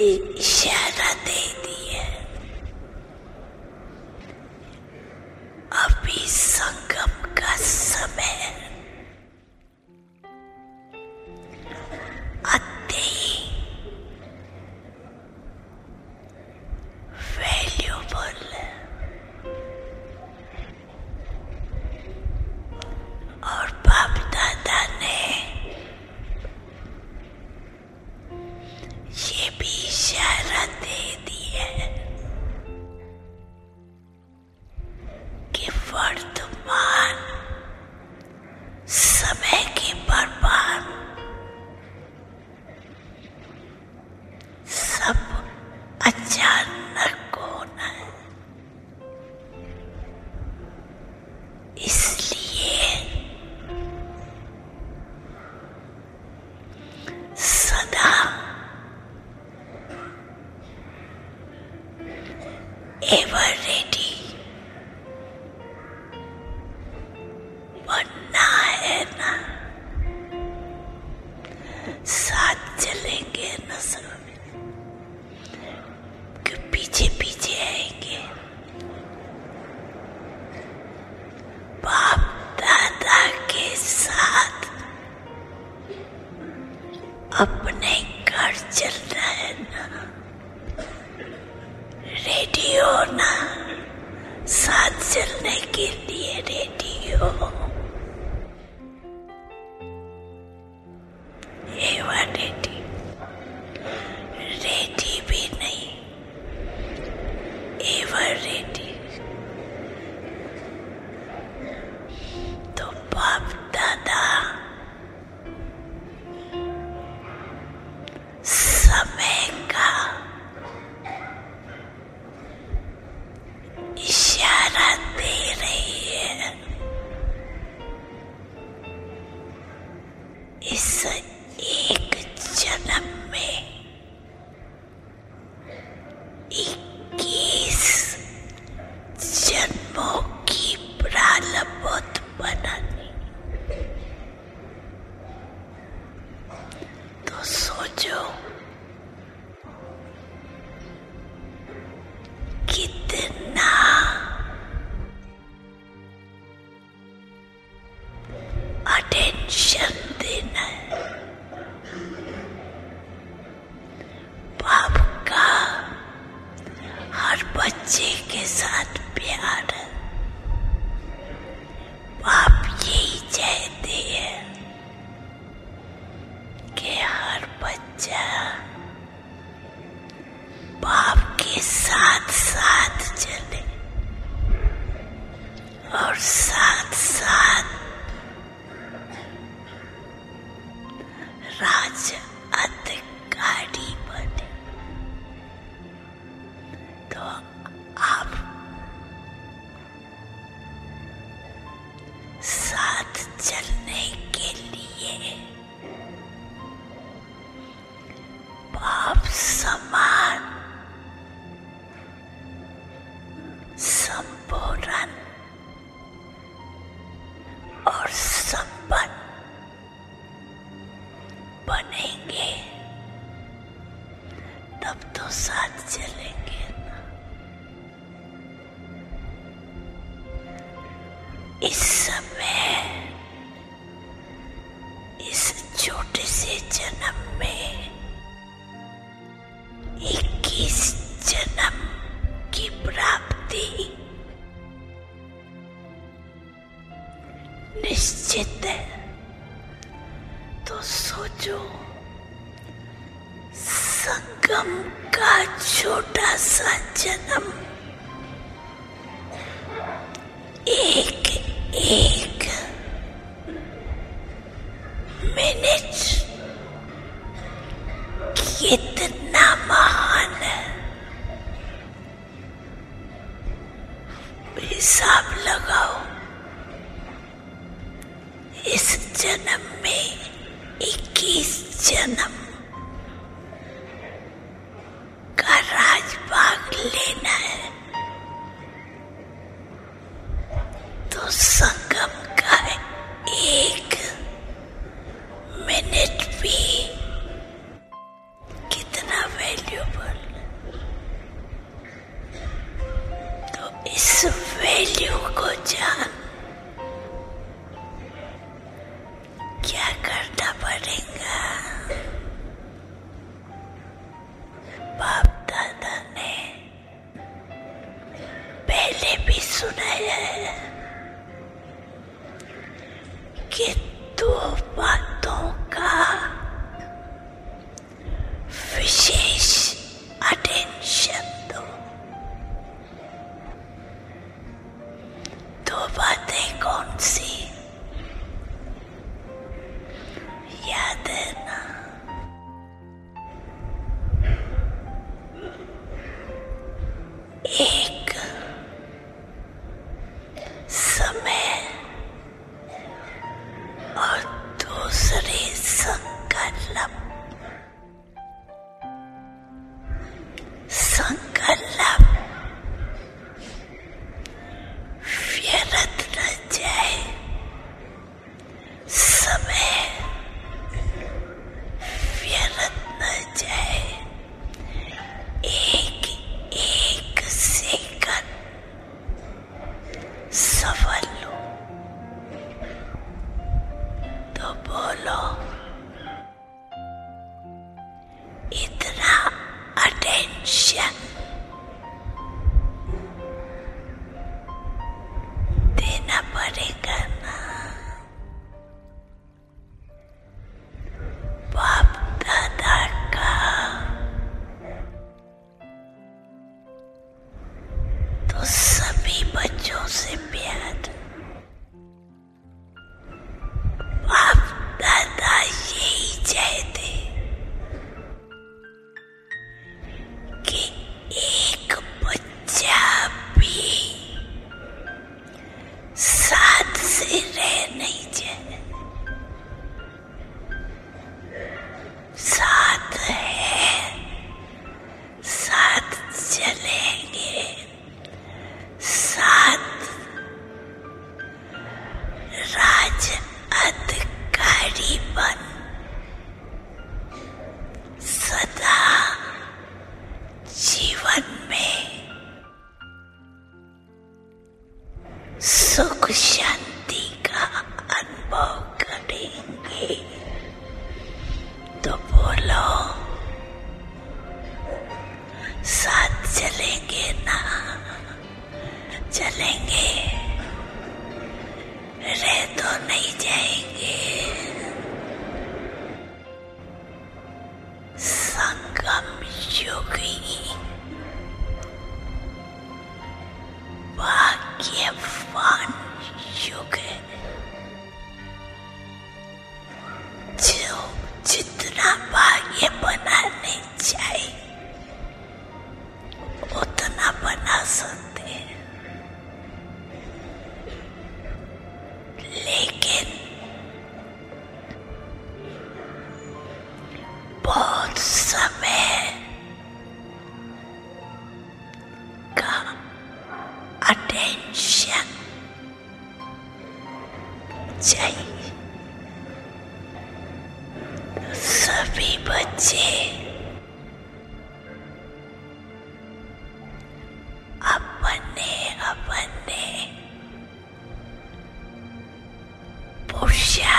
इशारा दे दिया। अभी संगम का समय अति वैल्यूबल और बाप दादा ने ये भी इशारा दे दिया कि वर्तमान समय की बर्बाद सब अचानक होना है। इसलिए सदा एवर रेडी बनना है ना। साथ चलेंगे ना सब, कि पीछे पीछे आएंगे। बाप दादा के साथ अपने घर चलना है ना। रेडी हो ना, साथ चलने के लिए रेडी हो। एवर रेडी, रेडी भी नहीं, एवर रेडी। तो बाप दादा समय का इशारा दे रही है। इस एक जन्म में 21 जन्मों की प्रारब्ध बनानी। तो सोचो कितना अटेंशन देना है। बाप का हर बच्चे के साथ प्यार है। बाप यही चाहते हैं कि हर बच्चा बाप के साथ साथ चले और साथ साथ राज अधिकारी बने। तो आप साथ चलने के लिए बाप समान संपूर्ण और संपन्न बनेंगे, तब तो साथ चलेंगे ना। इस समय इस छोटे से जन्म में 21 जन्म की प्राप्ति निश्चित है। तो सोचो, संगम का छोटा सा जन्म एक एक मिनट कितना महान है। हिसाब लगाओ, इस जन्म में 21 जन्म का राजभाग लेना है। तो संगम का एक मिनट भी कितना वैल्यूबल ये दो बातों का विशेष अटेंशन दो। दो बातें कौन सी? याद है ना? एक समय और दूसरे संकल्प। संकल्प व्यर्थ न जाए, समय व्यर्थ न जाए, एक एक सेकंड सफल लो। तो बोलो, इतना अटेंशन देना पड़ेगा ना। बाप दादा का तो सभी बच्चों से प्यार। बाप दादा यही चाहते कि एक बच्चा भी साथ से रह नहीं जाए। साथ है, साथ चलेंगे, साथ राज अधिकारी बन सदा जीवन में सुख शांति का अनुभव करेंगे। तो बोलो, साथ चलेंगे ना? चलेंगे, रह तो नहीं जाएंगे। संगम योगी भाग्यवान युग है, जो जितना भाग्य बनाने चाहे उतना बना सकते हैं। लेकिन बहुत समय का अटेंशन चाहिए। सभी बच्चे अपने अपने पुरुषार्थ